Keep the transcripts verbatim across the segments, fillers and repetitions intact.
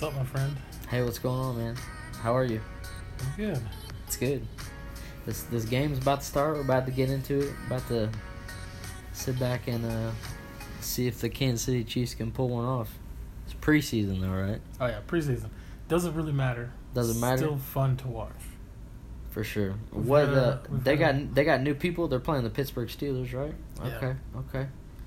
What's up, my friend? Hey, what's going on, man? How are you? I'm good. It's good. This this game's about to start. We're about to get into it. About to sit back and uh, see if the Kansas City Chiefs can pull one off. It's preseason, though, right? Oh, yeah, preseason. Doesn't really matter. Doesn't matter? Still fun to watch. For sure. We've What had uh, a- we've they had got? a- They got new people. They're playing the Pittsburgh Steelers, right? Yeah. Okay. Okay.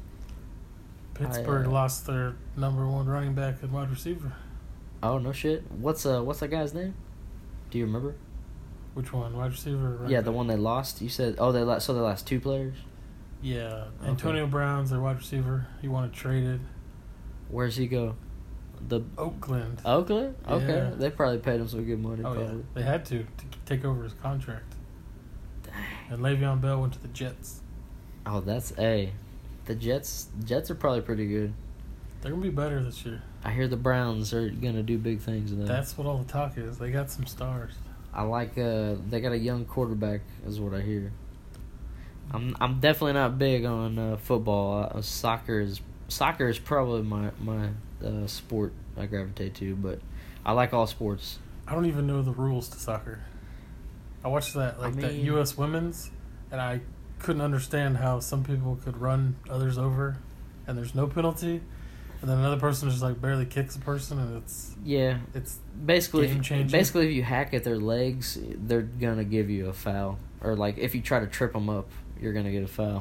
Pittsburgh I, uh, lost their number one running back and wide receiver. Oh no shit. What's uh What's that guy's name? Do you remember? Which one? Wide receiver? or running Yeah, the back? one they lost. You said. Oh, they lost. So they lost two players. Yeah. Okay. Antonio Brown's their wide receiver. He wanted traded. Where's he go? The Oakland. Oakland? Okay. Yeah. They probably paid him some good money. oh, probably. yeah. They had to to take over his contract. Dang. And Le'Veon Bell went to the Jets. Oh, that's a. The Jets. Jets are probably pretty good. They're going to be better this year. I hear the Browns are gonna do big things though. That's what all the talk is. They got some stars. I like. Uh, they got a young quarterback, is what I hear. I'm. I'm definitely not big on uh, football. Uh, soccer is. Soccer is probably my my uh, sport I gravitate to, but I like all sports. I don't even know the rules to soccer. I watched that like I that mean- U S women's, and I couldn't understand how some people could run others over, and there's no penalty, and then another person just like barely kicks a person, and it's Yeah. it's Basically, Game if, changing. basically, if you hack at their legs, they're gonna give you a foul. Or like, if you try to trip them up, you're gonna get a foul.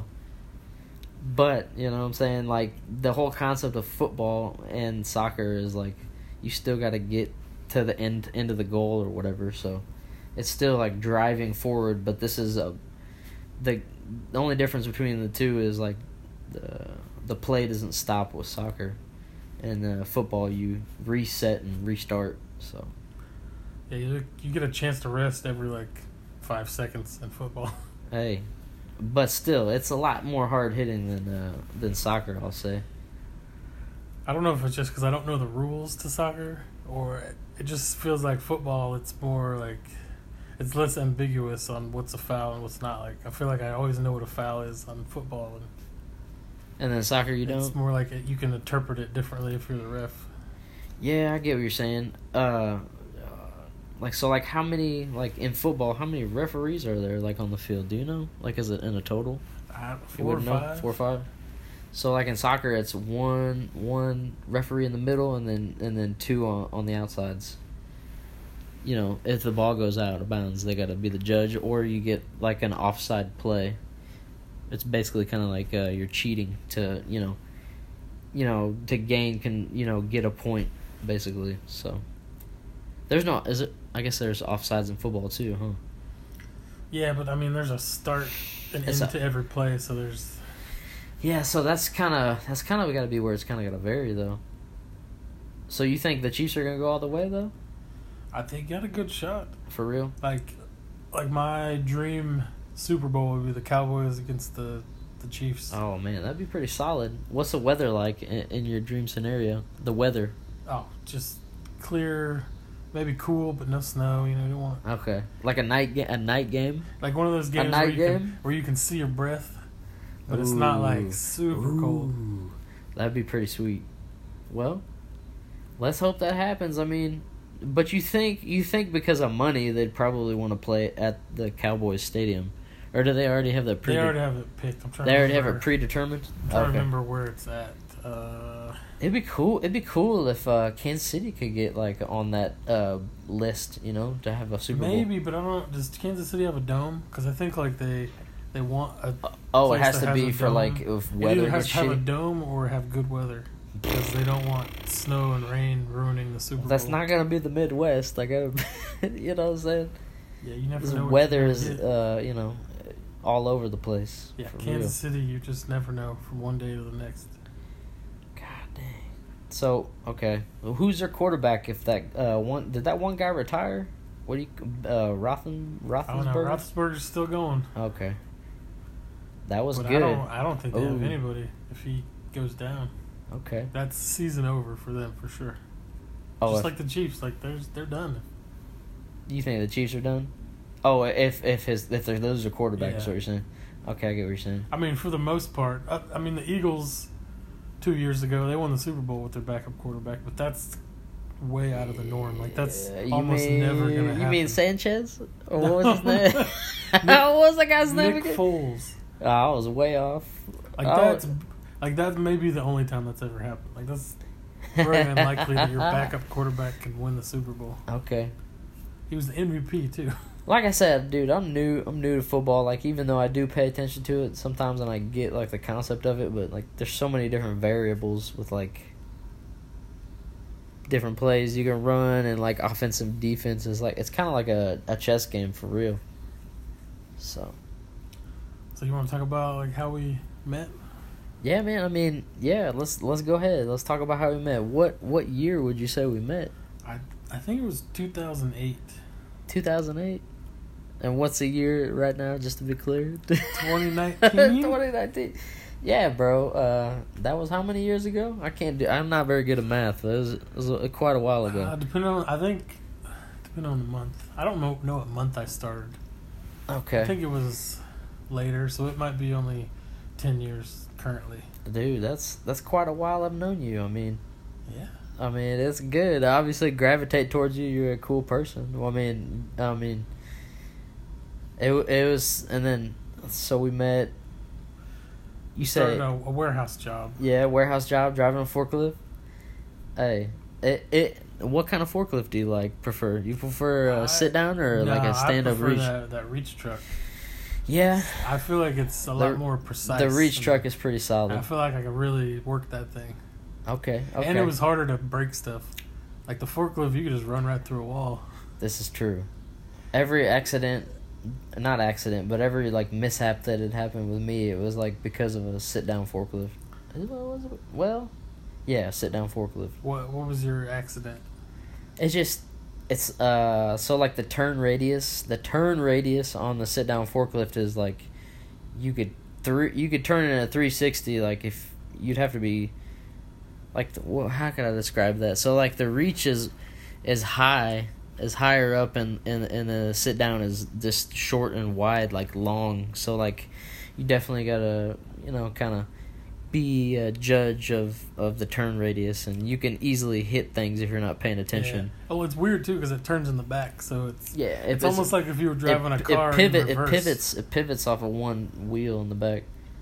But you know what I'm saying? Like the whole concept of football and soccer is like, you still got to get to the end end of the goal or whatever. So it's still like driving forward. But this is a the the only difference between the two is like the the play doesn't stop with soccer, and uh, football you reset and restart. So. yeah you you get a chance to rest every like five seconds in football. Hey, but still, it's a lot more hard hitting than uh, than soccer. I'll say. I don't know if it's just because I don't know the rules to soccer, or it just feels like football. It's more like it's less ambiguous on what's a foul and what's not. Like I feel like I always know what a foul is on football, and And then soccer, you it's don't. more like it, you can interpret it differently if you're the ref. Yeah, I get what you're saying. Uh, uh, like so, like how many like in football? How many referees are there like on the field? Do you know? Like, is it in a total? I, You four or wouldn't know? five. Four or five. So like in soccer, it's one one referee in the middle, and then and then two on on the outsides. You know, if the ball goes out of bounds, they got to be the judge, or you get like an offside play. It's basically kind of like uh, you're cheating to you know, you know to gain can you know get a point basically. So there's no is it? I guess there's offsides in football too, huh? Yeah, but I mean, there's a start and It's end a- to every play, so there's Yeah, so that's kind of that's kind of got to be where it's kind of got to vary though. So you think the Chiefs are gonna go all the way though? I think you got a good shot. For real? Like, like my dream Super Bowl would be the Cowboys against the the Chiefs. Oh man, that'd be pretty solid. What's the weather like in, in your dream scenario? The weather. Oh, just clear, maybe cool, but no snow. You know, you don't want Okay, like a night ga- a night game. like one of those games night where you game? can where you can see your breath, but it's not like Ooh. super cold. Ooh, that'd be pretty sweet. Well, let's hope that happens. I mean, but you think you think because of money they'd probably want to play at the Cowboys Stadium, or do they already have that? They Prede- already have it picked. I'm trying. They to already have remember, it predetermined. I'm trying Okay. to remember where it's at. Uh, It'd be cool. It'd be cool if uh, Kansas City could get like on that uh, list, you know, to have a Super Bowl. maybe, but I don't know. Does Kansas City have a dome? Because I think like they they want a. Oh, it place has that to has be a for dome. like if It weather either has gets to have a shitty. dome or have good weather because they don't want snow and rain ruining the Super Bowl. That's not gonna be the Midwest. Like, I, you know what I'm saying? Yeah, you never This know. what weather you're is, gonna get. uh, you know, all over the place. yeah, for Kansas City. You just never know from one day to the next. real. God dang. So okay, well, who's their quarterback? If that uh one did that one guy retire? What do you uh Rothen I don't know. Roethlisberger? Roethlisberger's still going. Okay. That was but good. I don't. I don't think they have Ooh. anybody if he goes down. Okay. That's season over for them for sure. Oh, Just if- like the Chiefs, like they're they're done. you think the Chiefs are done? Oh, if if his if they lose their quarterback, is Yeah. what you're saying. Okay, I get what you're saying. I mean, for the most part, I, I mean the Eagles two years ago they won the Super Bowl with their backup quarterback, but that's way out of the norm. Like that's Yeah, you almost mean, never gonna happen. You mean Sanchez? Or what was his name? What was that guy's name Nick again? Foles. Oh, I was way off. Like Oh. that's like that's maybe the only time that's ever happened. Like that's very unlikely that your backup quarterback can win the Super Bowl. Okay. He was the M V P too. Like I said, dude, I'm new. I'm new to football. Like, even though I do pay attention to it sometimes, and I get like the concept of it, but like, there's so many different variables with like different plays you can run and like offensive defenses. Like, it's kind of like a, a chess game for real. So. So you want to talk about like how we met? Yeah, man. I mean, yeah. Let's let's go ahead. Let's talk about how we met. What what year would you say we met? I I think it was two thousand eight. two thousand eight. And what's the year right now? Just to be clear. twenty nineteen. twenty nineteen. Yeah, bro. Uh, that was how many years ago? I can't do. I'm not very good at math. It was, it was a, quite a while ago. Uh, depending on, I think, depending on the month. I don't know know what month I started. Okay. I think it was later, so it might be only ten years currently. Dude, that's that's quite a while I've known you. I mean, Yeah. I mean, it's good. I obviously gravitate towards you. You're a cool person. Well, I mean, I mean, it it was, and then so we met. You Started said a, a warehouse job. yeah, warehouse job, driving a forklift. Hey, it it. What kind of forklift do you like? Prefer you prefer a I- sit down or No, like a stand I up prefer reach? That, that reach truck. Yeah, I feel like it's a The- lot more precise. the reach and truck is pretty I solid. feel like I could really work that thing. Okay, okay. And it was harder to break stuff. Like the forklift, you could just run right through a wall. This is true. Every accident, not accident, but every like mishap that had happened with me, it was like because of a sit down forklift. Well, was it? Well, yeah, sit down forklift. What What was your accident? It's just, it's uh, so like the turn radius, the turn radius on the sit down forklift is like, you could three, you could turn it in a three sixty. Like if you'd have to be, like, the, well, how can I describe that? So like the reach is, is high, is higher up, and and and the sit down is just short and wide, like long. So like, you definitely gotta, you know, kind of be a judge of, of the turn radius, and you can easily hit things if you're not paying attention. Yeah. Oh, it's weird too because it turns in the back, so it's Yeah, it's, almost like if you were driving it, a car. It, pivot, in it reverse. pivots. It pivots off of one wheel in the back,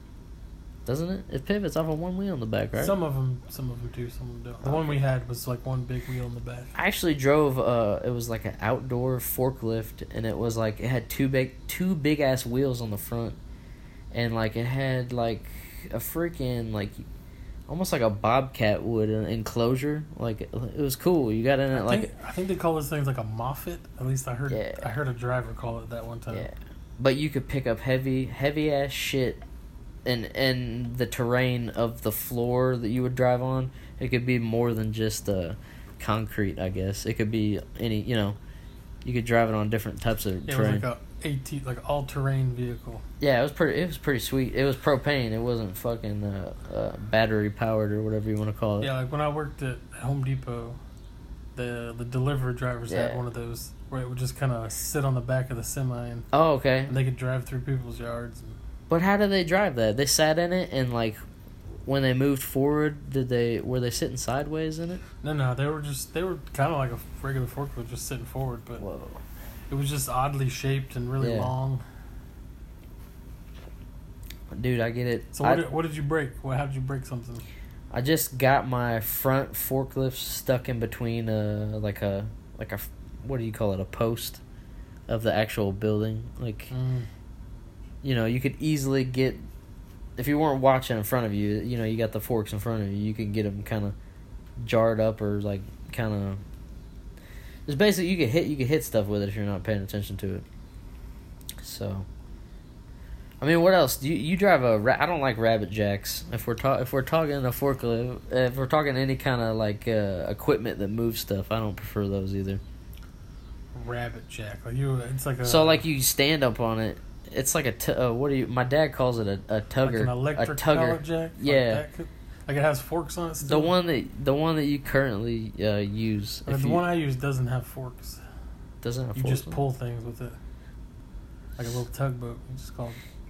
doesn't it? It pivots off of one wheel in the back, right? Some of them, some of them do, some of them don't. The one we had was like one big wheel in the back. I actually drove. Uh, it was like an outdoor forklift, and it was like it had two big, two big ass wheels on the front, and like it had like a freaking like. Almost like a bobcat would an enclosure. Like it was cool. You got in it I like think, I think they call those things like a Moffat. At least I heard. Yeah. I heard a driver call it that one time. yeah, but you could pick up heavy, heavy ass shit, and and the terrain of the floor that you would drive on. It could be more than just uh, concrete. I guess it could be any. You know, you could drive it on different types of Yeah, it terrain. was like a AT, like all terrain vehicle. Yeah, it was pretty. It was pretty sweet. It was propane. It wasn't fucking uh, uh, battery powered or whatever you want to call it. Yeah, like when I worked at Home Depot, the the delivery drivers Yeah. had one of those where it would just kind of sit on the back of the semi and, Oh, okay. and they could drive through people's yards. And, But how did they drive that? They sat in it, and like when they moved forward, did they were they sitting sideways in it? no, no, they were just they were kind of like a regular forklift, just sitting forward, but Whoa. it was just oddly shaped and really Yeah. long. Dude, I get it. So what I, did, what did you break? What how did you break something? I just got my front forklift stuck in between uh like a like a what do you call it, a post of the actual building. Like Mm. you know, you could easily get, if you weren't watching in front of you, you know, you got the forks in front of you, you could get them kind of jarred up or like kind of. It's basically you could hit you could hit stuff with it if you're not paying attention to it. So. I mean, what else? Do you you drive a? Ra- I don't like rabbit jacks. If we're ta- if we're talking a forklift, if we're talking any kind of like uh, equipment that moves stuff, I don't prefer those either. Rabbit jack, like you, it's like a So like you stand up on it. It's like a t- uh, what do you? My dad calls it a, a tugger. like an electric a tugger. pallet jack. Like Yeah. that could- like it has forks on it. The Still. one that the one that you currently uh, use. But if the you, one I use doesn't have forks. doesn't have You forks just on it? pull things with it, like a little tugboat. You just call it.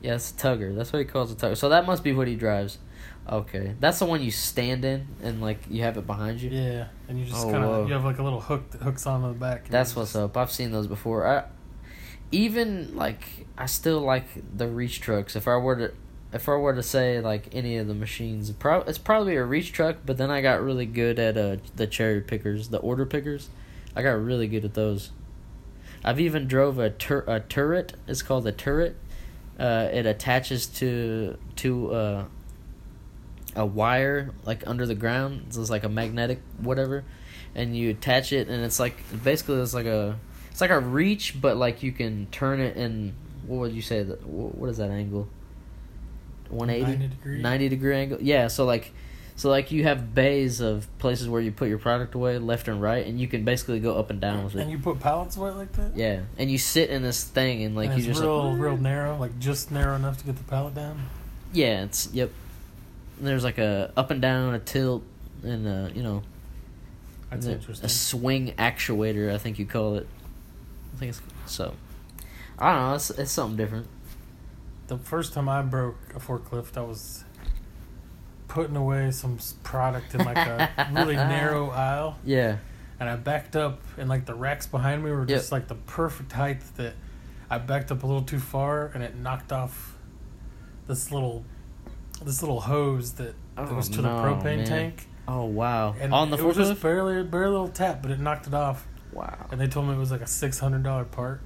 Yeah, it's a tugger. That's what he calls a tugger. So that must be what he drives. Okay, that's the one you stand in and like you have it behind you. Yeah, and you just Oh, kind whoa. of you have like a little hook that hooks onto the back. and That's you what's just- up. I've seen those before. I even like I still like the reach trucks. If I were to if I were to say like any of the machines, pro- it's probably a reach truck. But then I got really good at uh the cherry pickers, the order pickers. I got really good at those. I've even drove a tur- a turret. It's called a turret. Uh, it attaches to to uh, a wire like under the ground. So it's like a magnetic whatever, and you attach it, and it's like basically it's like a it's like a reach, but like you can turn it in. What would you say? That what is that angle? one eighty ninety degree. ninety degree angle. Yeah. So like. So, like, you have bays of places where you put your product away, left and right, and you can basically go up and down with it. And you put pallets away like that. Yeah, and you sit in this thing, and, like, and you it's just... real, like, real narrow, like just narrow enough to get the pallet down. Yeah, it's... Yep. And there's, like, a up and down, a tilt, and, a, you know... That's and a- interesting. A swing actuator, I think you call it. I think it's... So... I don't know, it's, it's something different. The first time I broke a forklift, I was putting away some s- product in like a really narrow aisle, Yeah. and I backed up, and like the racks behind me were just like the perfect height that I backed up a little too far, and it knocked off this little this little hose that, that Oh, was to no, the propane man. tank. Oh, wow. And On the it was forklift? just barely, barely a little tap, but it knocked it off. Wow. And they told me it was like a six hundred dollar part.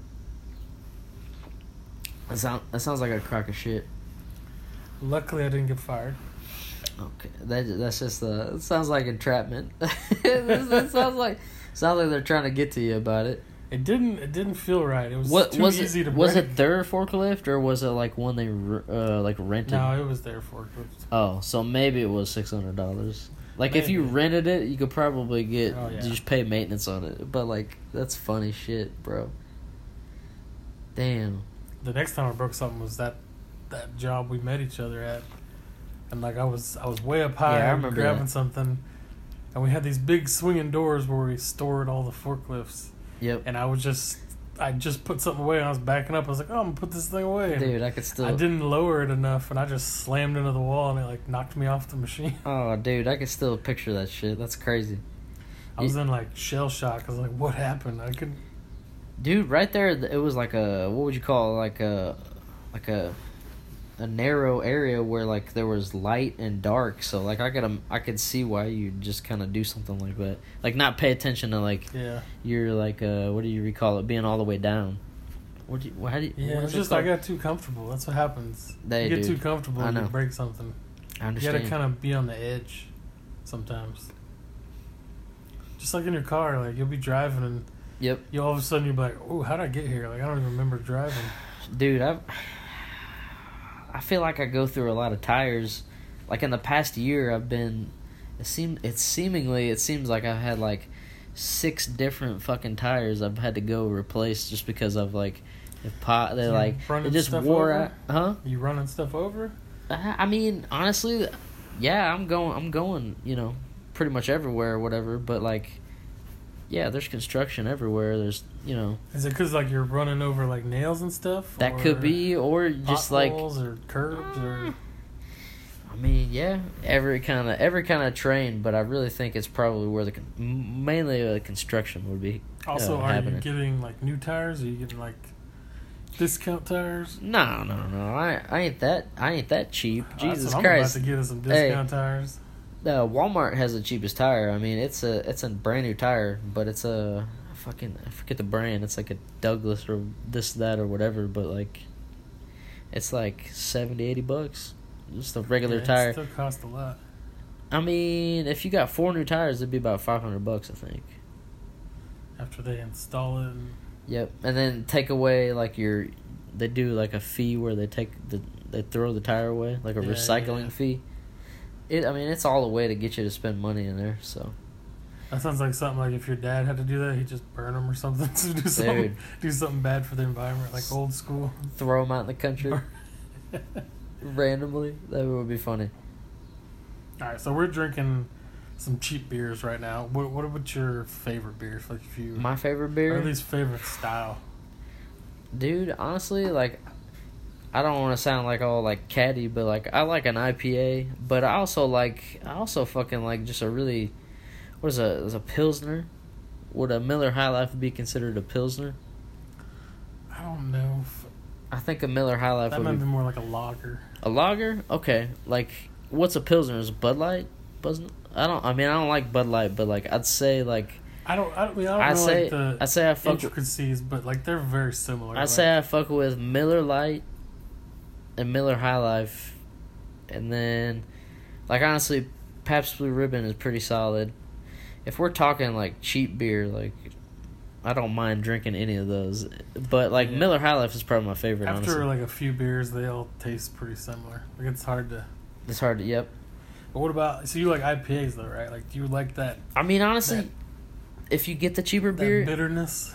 That, sound, that sounds like a crock of shit. Luckily, I didn't get fired. Okay, that that's just uh, it sounds like entrapment. It sounds like sounds like they're trying to get to you about it. It didn't. It didn't feel right. It was What too was easy it? to Was break. it their forklift or was it like one they re- uh like rented? No, it was their forklift. Oh, so maybe it was six hundred dollars. Like if you Maybe. rented it, you could probably get Oh, yeah. you just pay maintenance on it. But like that's funny shit, bro. Damn. The next time I broke something was that that job we met each other at, and like I was I was way up high Yeah, I remember grabbing that. something, and we had these big swinging doors where we stored all the forklifts, Yep. and I was just I just put something away, and I was backing up. I was like, oh, I'm gonna put this thing away. And Dude, I could still. I didn't lower it enough, and I just slammed into the wall, and it like knocked me off the machine. Oh, dude, I could still picture that shit. That's crazy. I was in like shell shock. I was like, what happened? I couldn't. Dude, right there, it was like a what would you call it? Like a like a a narrow area where like there was light and dark. So like I could um, I could see why you just kind of do something like that. Like not pay attention to like Yeah. you're like uh what do you recall it being all the way down? What do you how do you, Yeah, what it's is it just I called? got too comfortable. That's what happens. They you get do. too comfortable I and you know. break something. I You understand. gotta kind of be on the edge sometimes. Just like in your car, like you'll be driving and Yep. you all of a sudden you'll be like, "Oh, how'd I get here? Like I don't even remember driving." Dude, I I feel like I go through a lot of tires. Like in the past year, I've been. It seem it's seemingly it seems like I've had like six different fucking tires I've had to go replace just because of like, if pot they're You like running it just stuff wore over? out. Huh? You running stuff over? I I mean, honestly, yeah, I'm going. I'm going. You know, pretty much everywhere or whatever. But like, yeah, there's construction everywhere. There's you know Is it because like you're running over like nails and stuff? that or could be or just like. potholes or curbs or. I mean, yeah, every kind of every kind of train, but I really think it's probably where the con- m- mainly the construction would be. Also, uh, are happening. you getting like new tires? Are you getting like discount tires? No, no, no. I I ain't that I ain't that cheap. Jesus That's what Christ. I'm about to get is some Hey. discount tires. Uh, Walmart has the cheapest tire. I mean, it's a it's a brand new tire, but it's a fucking I forget the brand. It's like a Douglas or this that or whatever, but like it's like seventy, eighty bucks. Just a regular Yeah, it tire. still costs a lot. I mean, if you got four new tires, it'd be about five hundred bucks, I think. After they install it. And, Yep, and then take away like your, they do like a fee where they take the they throw the tire away, like a Yeah, recycling yeah. fee. It, I mean, it's all a way to get you to spend money in there. So, that sounds like something like if your dad had to do that, he'd just burn them or something to do something, Dude. do something bad for the environment, like old school. throw them out in the country randomly. That would be funny. All right, so we're drinking some cheap beers right now. What what what's your favorite beers? Like if you My favorite or beer, at least favorite style. dude. Honestly, like I don't want to sound like all like catty, but like I like an I P A, but I also like I also fucking like just a really what is a is a pilsner? Would a Miller High Life be considered a pilsner? I don't know. If, I think a Miller High Life that would might be be more like a lager. a lager. Okay, like what's a pilsner? Is Bud Light? Buzz, I don't. I mean, I don't like Bud Light, but like I'd say like I don't. I, mean, I don't I know say like the I say I fuck. intricacies, but like they're very similar. I like, say I fuck with Miller Lite and Miller High Life, and then like honestly, Pabst Blue Ribbon is pretty solid. If we're talking like cheap beer, like I don't mind drinking any of those, but like Yeah. Miller High Life is probably my favorite. after honestly, like a few beers, they all taste pretty similar. Like it's hard to. it's hard to. Yep. But what about? So you like I P As though, right? Like do you like that? I mean, honestly, That- if you get the cheaper That beer, bitterness.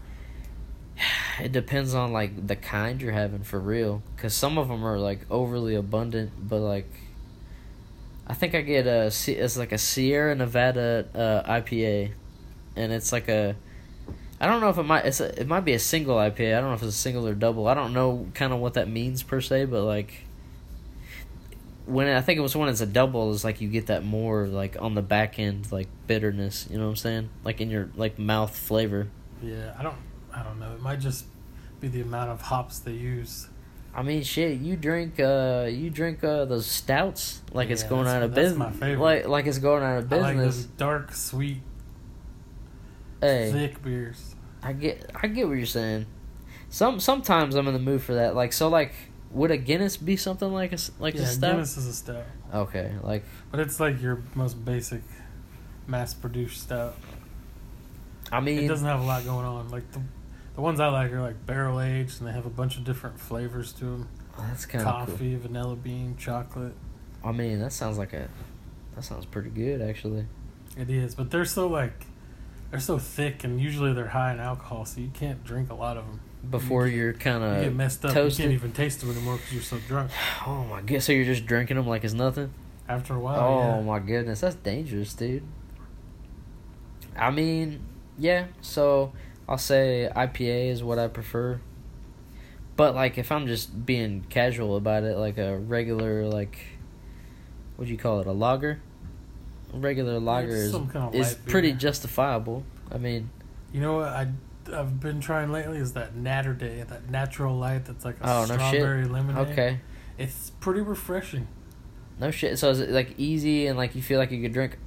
it depends on like the kind you're having for real. Cause some of them are like overly abundant, but like I think I get a C- it's like a Sierra Nevada uh, I P A, and it's like a I don't know if it might it's a, it might be a single I P A. I don't know if it's a single or double. I don't know kind of what that means per se, but like when I think it was when it's a double, is like you get that more like on the back end like bitterness. You know what I'm saying? Like in your like mouth flavor. Yeah, I don't. I don't know. It might just be the amount of hops they use. I mean, shit. You drink, uh, you drink uh, those stouts like it's Yeah, going that's- out of that's business. my favorite. Like, like it's going out of I like business. those dark, sweet, Hey, thick beers. I get, I get what you're saying. Some, sometimes I'm in the mood for that. Like, so, like, would a Guinness be something like a, s- like Yeah, a stout? Guinness is a stout, Okay, like, but it's like your most basic, mass-produced stout. I mean, It doesn't have a lot going on. Like the, the ones I like are like barrel aged, and they have a bunch of different flavors to them. that's kind of cool. Coffee, vanilla bean, chocolate. I mean, that sounds like a, that sounds pretty good actually. It is, but they're so like, they're so thick, and usually they're high in alcohol, so you can't drink a lot of them. Before you you're kind You get of messed up. toasted. You can't even taste them anymore because you're so drunk. Oh my god! So you're just drinking them like it's nothing. After a while, Oh yeah. my goodness, that's dangerous, dude. I mean, yeah, so I'll say I P A is what I prefer. But like if I'm just being casual about it, like a regular like what do you call it, a lager? A regular lager it's is some kind of is light pretty beer. justifiable. I mean, You know what I I've been trying lately is that Natter Day, that natural light that's like a Oh, no shit. strawberry lemonade. okay. It's pretty refreshing. No shit. So is it like easy and like you feel like you could drink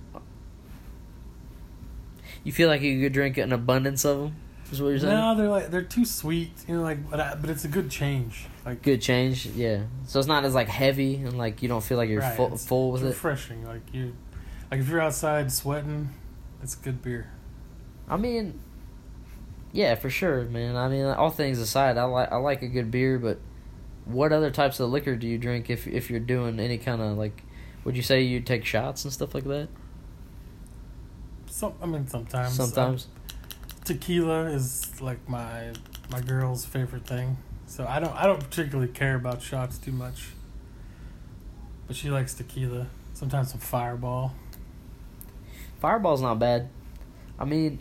You feel like you could drink an abundance of them? Is what you're saying? No, they're like they're too sweet, you know. Like, but I, but it's a good change. Like, Good change, yeah. So it's not as like heavy and like you don't feel like you're right, full, it's, full with it's it. refreshing. Like you, like if you're outside sweating, it's good beer. I mean, yeah, for sure, man. I mean, all things aside, I like I like a good beer, but what other types of liquor do you drink if if you're doing any kind of like? Would you say you take shots and stuff like that? Some, I mean, sometimes. Sometimes. Uh, tequila is like my my girl's favorite thing. So I don't I don't particularly care about shots too much. But she likes tequila. Sometimes some Fireball. Fireball's not bad. I mean,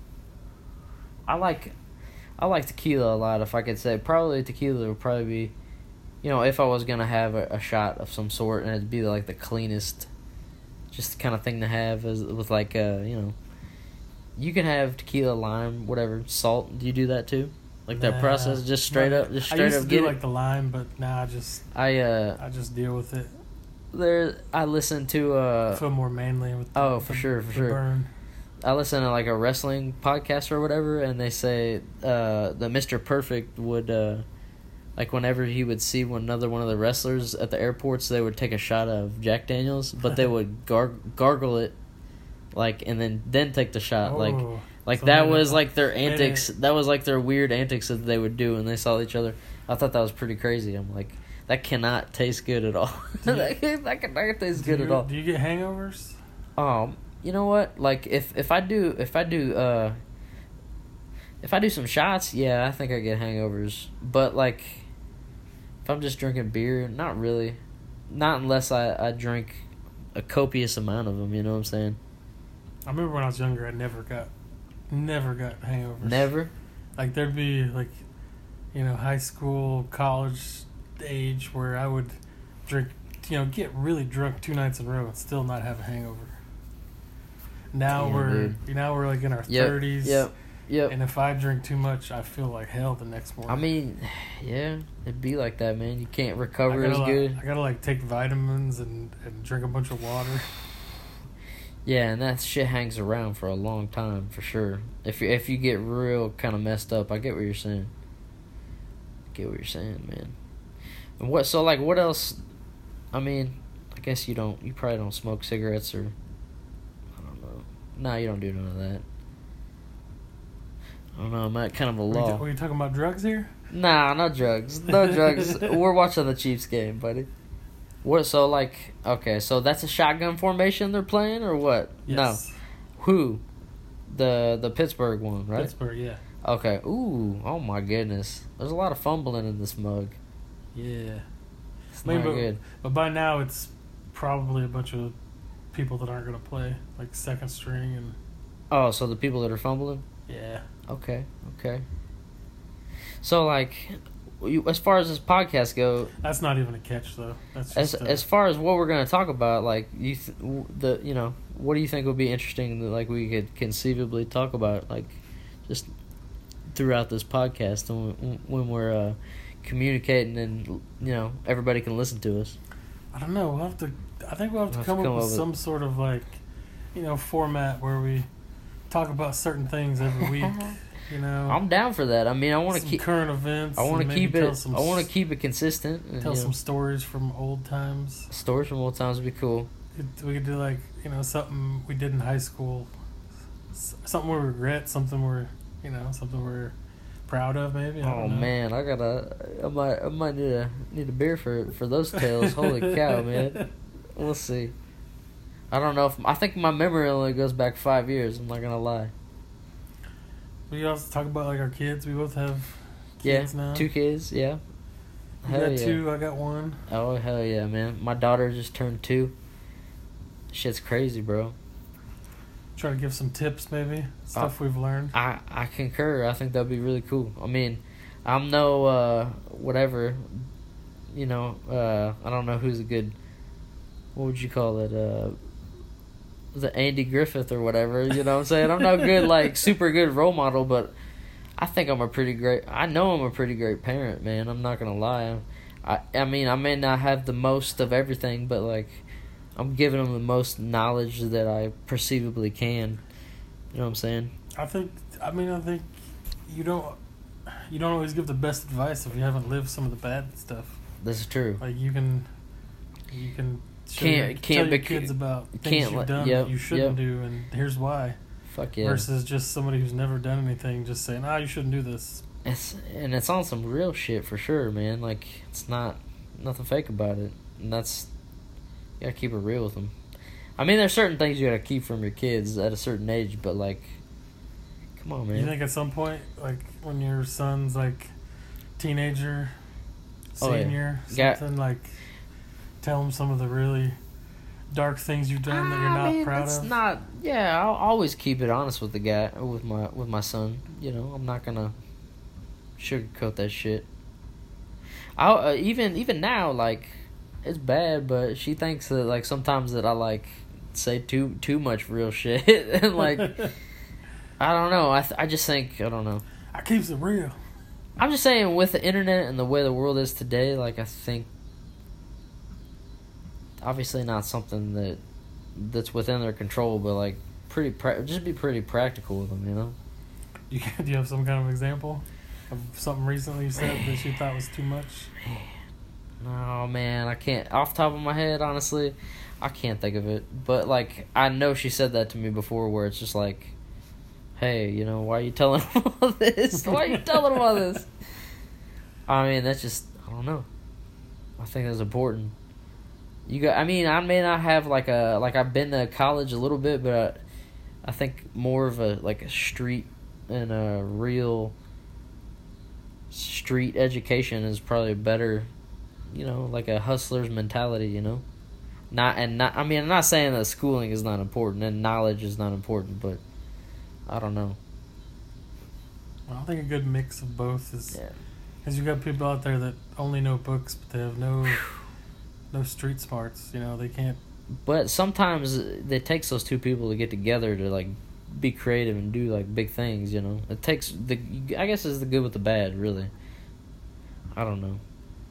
I like I like tequila a lot. If I could say, probably tequila would probably be, you know, if I was gonna have a, a shot of some sort, and it'd be like the cleanest, just the kind of thing to have is with like uh you know, you can have tequila, lime, whatever, salt. Do you do that too? Like that Nah, process, just straight nah. up, just I straight used up to get do it. like the lime, but now I just I uh I just deal with it. there I listen to I uh feel more manly with the, oh, for the- sure, for the sure. burn. I listen to like a wrestling podcast or whatever, and they say uh, that Mister Perfect would, uh, like, whenever he would see one, another one of the wrestlers at the airports, they would take a shot of Jack Daniels, but they would gar- gargle it, like, and then then take the shot, like, Oh, like so that made was it- like their made antics. it- That was like their weird antics that they would do when they saw each other. I thought that was pretty crazy. I'm like, that cannot taste good at all. Do you- that, can, that cannot taste do good you, at all. Do you get hangovers? Um, you know what? Like if if I do if I do uh if I do some shots, yeah, I think I get hangovers. But like if I'm just drinking beer, not really. Not unless I I drink a copious amount of them, you know what I'm saying? I remember when I was younger, I never got, never got hangovers. Never. Like there'd be like, you know, high school, college age where I would drink, you know, get really drunk two nights in a row and still not have a hangover. Now Damn, we're dude. now we're like in our Yep, thirties. Yep. Yep. And if I drink too much, I feel like hell the next morning. I mean, yeah, it'd be like that, man. You can't I recover gotta, as like, good. I gotta like take vitamins and, and drink a bunch of water. Yeah, and that shit hangs around for a long time, for sure. If you, if you get real kind of messed up, I get what you're saying. I get what you're saying, man. And what, so, like, what else, I mean, I guess you don't, you probably don't smoke cigarettes or, I don't know. No, you don't do none of that. I don't know, I'm at kind of a Were you, law. ta- were you talking about drugs here? Nah, no drugs. No drugs. We're watching the Chiefs game, buddy. What, so, like, okay, so that's a shotgun formation they're playing, or what? Yes. No. Who? The the Pittsburgh one, right? Pittsburgh, yeah. Okay. Ooh, oh my goodness. There's a lot of fumbling in this mug. Yeah. It's I mean, not but, good. but by now it's probably a bunch of people that aren't going to play, like second string and Oh, so the people that are fumbling? yeah. Okay, okay. So, like, you, as far as this podcast go, That's not even a catch though. That's as just a, as far as what we're going to talk about, like, you th- w- the you know, what do you think would be interesting that, like, we could conceivably talk about, like, just throughout this podcast and when we're uh, communicating and, you know, everybody can listen to us? I don't know. We'll have to. I think we'll have to We'll have come, to come up with up with- some sort of like, you know, format where we talk about certain things every week. You know, I'm down for that. I mean, I want to some keep. current events. I want and to maybe keep tell it. Some, I want to keep it consistent. And, tell you some know, stories from old times. stories from old times would be cool. We could, we could do like, you know, something we did in high school, S- something we regret, something we're, you know, something we're proud of. Maybe. I Oh don't know. man, I gotta. I might. I might need a need a beer for for those tales. Holy cow, man. We'll see. I don't know if I think my memory only goes back five years. I'm not gonna lie. We also talk about like our kids. We both have Yeah, kids now. two kids. Yeah. You Hell got yeah. two. I got one. Oh hell yeah, man! My daughter just turned two. Shit's crazy, bro. Try to give some tips, maybe stuff Uh, we've learned. I I concur. I think that'd be really cool. I mean, I'm no uh whatever, you know. Uh, I don't know who's a good. What would you call it? Uh, the Andy Griffith or whatever. You know what I'm saying? I'm no good like super good role model, but I think I'm a pretty great. I know I'm a pretty great parent, man. I'm not gonna lie. I I mean I may not have the most of everything, but like I'm giving them the most knowledge that I perceivably can. You know what I'm saying? I think. I mean, I think you don't. You don't always give the best advice if you haven't lived some of the bad stuff. This is true. Like you can, you can show Can't- your, can't tell your bec- kids about things can't you've let- done yep, that you shouldn't yep. do, and here's why. Fuck yeah. Versus just somebody who's never done anything just saying, "Ah, you shouldn't do this." It's and it's on some real shit for sure, man. Like it's not nothing fake about it, and that's you gotta keep it real with them. I mean, there's certain things you gotta keep from your kids at a certain age, but like, come on, man. You think at some point, like when your son's like teenager, Oh, yeah. senior, Got- something like, tell him some of the really dark things you've done that you're I not mean, proud it's of. not. Yeah, I'll always keep it honest with the guy, with my with my son. You know, I'm not gonna sugarcoat that shit. I uh, even even now, like, it's bad, but she thinks that like sometimes that I like say too too much real shit, and like I don't know. I th- I just think I don't know. I keeps it real. I'm just saying, with the internet and the way the world is today, like I think, obviously not something that that's within their control, but like pretty pra- just be pretty practical with them, you know. You do you have some kind of example of something recently you said that you thought was too much? No, man, I can't. Off the top of my head, honestly, I can't think of it. But like, I know she said that to me before, where it's just like, hey, you know, why are you telling him all this? Why are you telling him all this? I mean, that's just, I don't know. I think that's important. You got, I mean, I may not have like a, like I've been to college a little bit, but I, I think more of a, like a street and a real street education is probably better, you know, like a hustler's mentality, you know? Not, and not, I mean, I'm not saying that schooling is not important and knowledge is not important, but I don't know. Well, I think a good mix of both is Yeah. Because you got people out there that only know books, but they have no no street smarts. You know, they can't. But sometimes it takes those two people to get together to like be creative and do like big things. You know, it takes the. I guess it's the good with the bad, really. I don't know.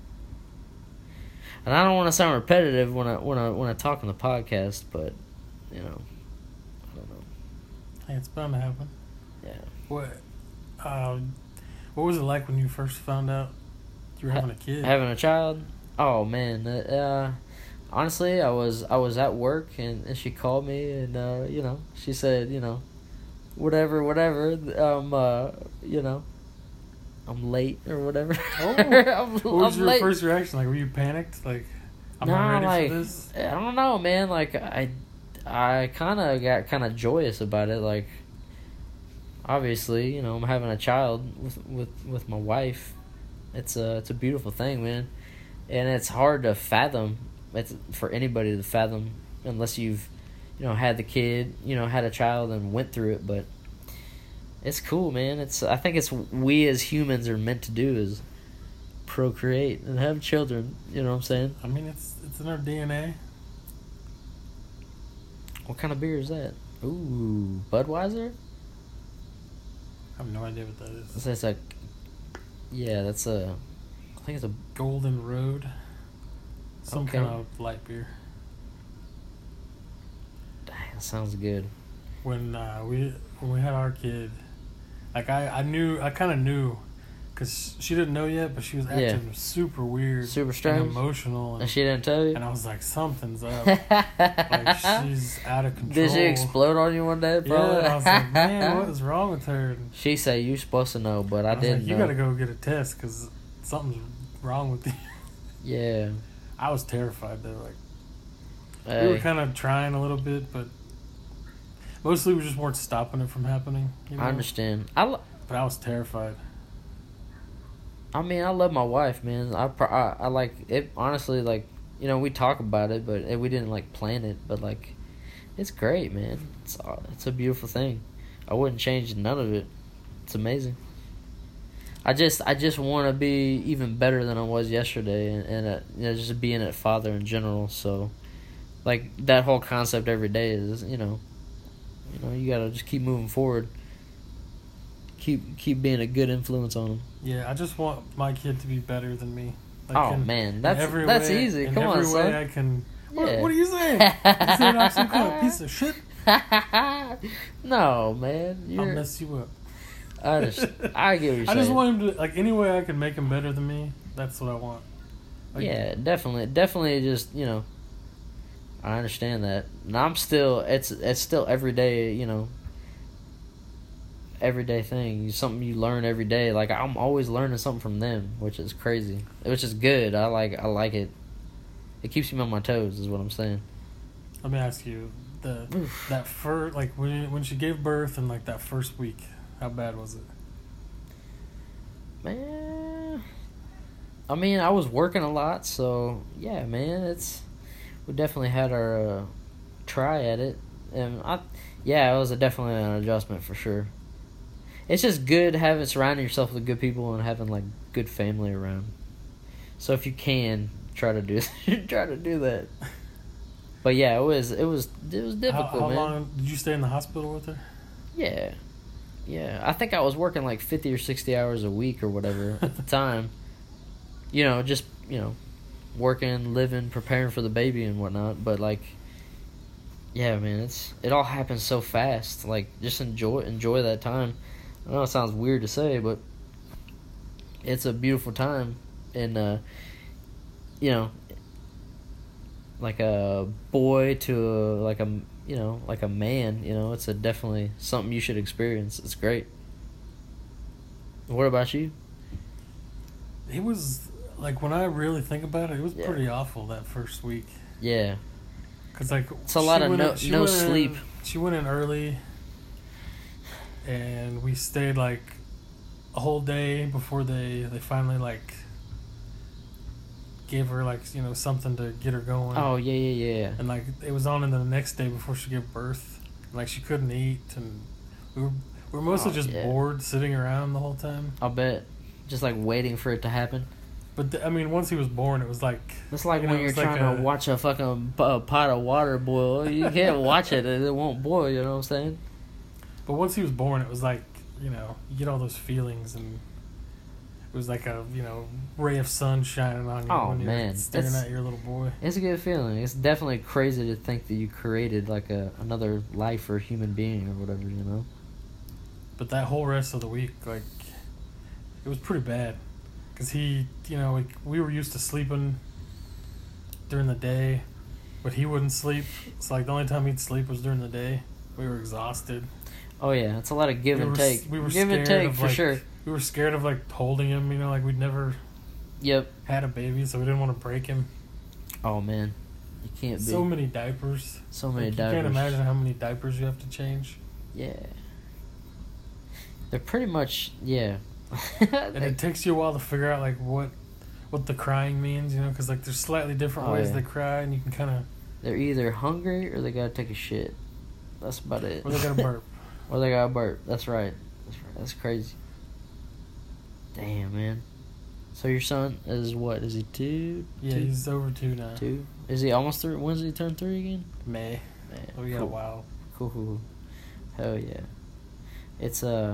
And I don't want to sound repetitive when I when I when I talk on the podcast, but you know, I don't know. Hey, it's bound to happen. Yeah. What? Um, what was it like when you first found out you were having a kid? Having a child? Oh man, uh, honestly, I was I was at work and, and she called me and uh, you know she said you know, whatever whatever um uh you know, I'm late or whatever. Oh, I'm, what was I'm your late. first reaction? Like, were you panicked? Like, I'm nah, not ready like, for this. I don't know, man. Like I, I kind of got kind of joyous about it. Like, obviously, you know, I'm having a child with with, with my wife. It's a it's a beautiful thing, man, and it's hard to fathom. It's for anybody to fathom unless you've, you know, had the kid, you know, had a child and went through it. But it's cool, man. It's I think it's we as humans are meant to do is procreate and have children. You know what I'm saying? I mean, it's it's in our D N A. What kind of beer is that? Ooh, Budweiser? I have no idea what that is. It's, it's like, yeah, that's a, I think it's a, Golden Road. Some Okay. kind of light beer. dang, that sounds good. When uh, we when we had our kid, like I, I knew I kind of knew, cause she didn't know yet, but she was Yeah. acting super weird, Super strange? and emotional, and, And she didn't tell you? and I was like, something's up. Like, she's out of control. Did she explode on you one day, Yeah, probably? and I was like, man, what is wrong with her? And She said you supposed to know, but I, I was didn't like, you know. gotta go get a test, cause something's wrong with you. Yeah. I was terrified though. Like, we were Hey, kind of trying a little bit, but mostly we just weren't stopping it from happening. You know? I understand. I, lo- But I was terrified. I mean, I love my wife, man. I, pro- I, I like it. Honestly, like, you know, we talk about it, but we didn't like plan it. But like, it's great, man. It's uh, it's a beautiful thing. I wouldn't change none of it. It's amazing. I just I just want to be even better than I was yesterday, and, and uh, you know, just being a father in general. So, like that whole concept every day is, you know, you know, you gotta just keep moving forward. Keep keep being a good influence on them. Yeah, I just want my kid to be better than me. Like, Oh in- man, in that's every that's way- easy. in Come on, every way son. I can. What, Yeah. what are you saying? You saying I'm some kind of piece of shit? No, man. I'll You're, mess you up. I, understand. I get what you're I saying. just want him to, like, any way I can make him better than me. That's what I want. Like, Yeah, definitely, definitely. Just you know, I understand that, and I'm still. It's it's still every day. You know, everyday thing. Something you learn every day. Like I'm always learning something from them, which is crazy. Which is good. I like. I like it. It keeps me on my toes. Is what I'm saying. Let me ask you, the Oof. that first, like when when she gave birth and like that first week, how bad was it? Man, I mean, I was working a lot, so yeah, man, it's we definitely had our uh, try at it, and I, yeah, it was a, definitely an adjustment for sure. It's just good having surrounding yourself with good people and having like good family around. So if you can try to do try to do that. But yeah, it was it was it was difficult, How, how man. long did you stay in the hospital with her? Yeah. Yeah. I think I was working like fifty or sixty hours a week or whatever at the time. You know, just, you know, working, living, preparing for the baby and whatnot. But like, yeah, man, it's it all happens so fast. Like, just enjoy enjoy that time. I know it sounds weird to say, but it's a beautiful time. And, uh, you know, like a boy to a, like a, you know, like a man, you know, it's a definitely something you should experience. It's great. What about you? It was, like, when I really think about it, it was Yeah. pretty awful that first week. Yeah. Cause like It's a lot she of went no- in- she no went in- sleep. She went in early, and we stayed like a whole day before they they finally like gave her like you know something to get her going. Oh, yeah, yeah, yeah. And like it was on in the next day before she gave birth. Like she couldn't eat, and we were we were mostly Oh, just yeah. bored sitting around the whole time. I'll bet. just like waiting for it to happen. But the, I mean, once he was born, it was like It's like you when know, it you're was like trying to a- watch a fucking p- a pot of water boil. You can't watch it and it won't boil. You know what I'm saying? But once he was born, it was like, you know, you get all those feelings, and it was like a, you know, ray of sun shining on you Oh, when you're man. staring It's- at your little boy. It's a good feeling. It's definitely crazy to think that you created like a another life or human being or whatever. You know? But that whole rest of the week, like, it was pretty bad. Because he, you know, like, we were used to sleeping during the day, but he wouldn't sleep. It's like the only time he'd sleep was during the day. We were exhausted. Oh yeah, it's a lot of give we and were, take. We were give scared and take of, for like, sure. We were scared of, like, holding him, you know, like, we'd never Yep. had a baby, so we didn't want to break him. Oh man, you can't be So many diapers. so many Like, diapers. You can't imagine how many diapers you have to change. Yeah. They're pretty much yeah. And it takes you a while to figure out, like, what what the crying means, you know, because, like, there's slightly different Oh, ways yeah. they cry, and you can kind of, They're either hungry or they gotta take a shit. That's about it. or they got to burp. Or they gotta burp. That's right. That's right. That's crazy. Damn, man. So your son is what? Is he two? Yeah, two? he's over two now. two. Is he almost three? When's he turn three again? May. Man, Oh, we got cool. a while. Cool, cool, cool. Hell yeah. It's uh.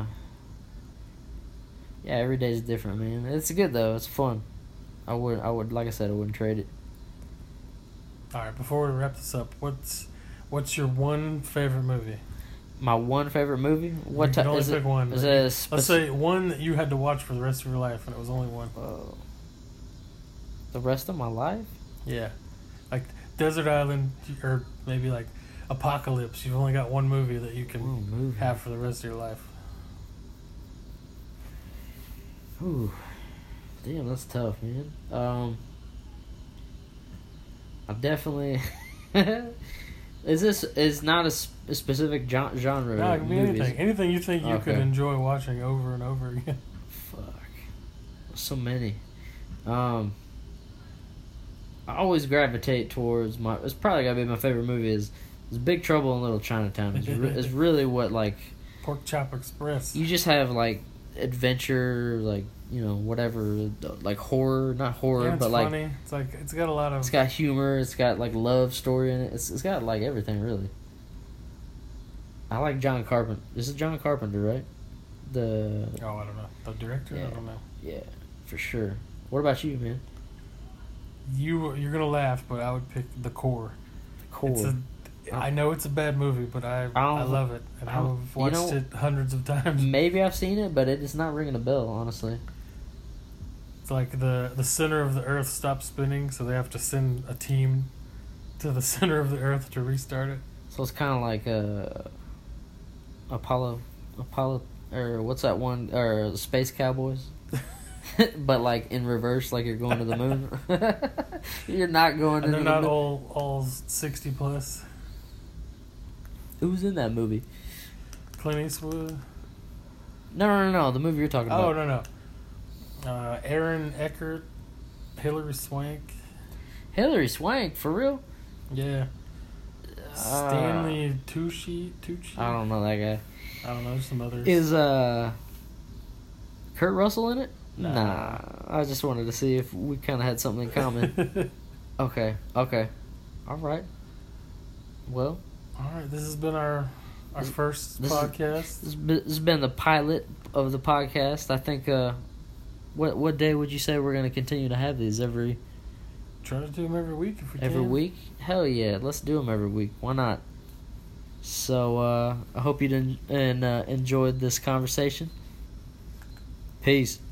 Yeah, every day's different, man. It's good though. It's fun. I would, I would, like I said, I wouldn't trade it. All right, before we wrap this up, what's what's your one favorite movie? My one favorite movie. What You can type only is pick it? one. Is but it you- a Let's spec- say one that you had to watch for the rest of your life, and it was only one. Oh. The rest of my life? Yeah, like Desert Island, or maybe like Apocalypse. You've only got one movie that you can Ooh, movie. have for the rest of your life. Ooh, damn, that's tough, man. Um, I definitely. Is this is not a, sp- a specific gen- genre? No, it of can be movies. anything. Anything you think you could Okay. enjoy watching over and over again. Fuck, so many. Um, I always gravitate towards my. It's probably gotta be my favorite movie. Is is Big Trouble in Little Chinatown? Is re- is really what like Pork Chop Express. you just have like adventure, like you know whatever, like horror, not horror, yeah, it's but like. funny. It's like it's got a lot of. It's got humor. It's got like love story in it. It's it's got like everything really. I like John Carpenter. This is John Carpenter, right? The Oh, I don't know. The director. Yeah. I don't know. yeah, for sure. What about you, man? You you're gonna laugh, but I would pick The Core. Cool. It's a, I know it's a bad movie, but I I I, don't- love it, and I don't- I've you watched know- it hundreds of times. Maybe I've seen it, but it is not ringing a bell, honestly. It's like the the center of the Earth stops spinning, so they have to send a team to the center of the Earth to restart it. So it's kind of like uh, Apollo, Apollo, or what's that one? Or Space Cowboys. But like in reverse, like you're going to the moon. You're not going And to they're the not moon. all all sixty plus. Who's in that movie? Clint Eastwood. No, no, no, no. The movie you're talking about. Oh no no. Uh, Aaron Eckhart, Hilary Swank. Hilary Swank, for real? Yeah. Uh, Stanley Tucci. Tucci. I don't know that guy. I don't know. There's some others. Is uh Kurt Russell in it? Nah. Nah. I just wanted to see if we kind of had something in common. Okay. Okay. All right. Well, All right. This has been our our This- first this is- podcast. this has been- this has been the pilot of the podcast. I think. Uh, what what day would you say we're going to continue to have these every Try to do them every week if we every can. week? Hell yeah, let's do them every week. Why not? So uh, I hope you did and uh, enjoyed this conversation. Peace.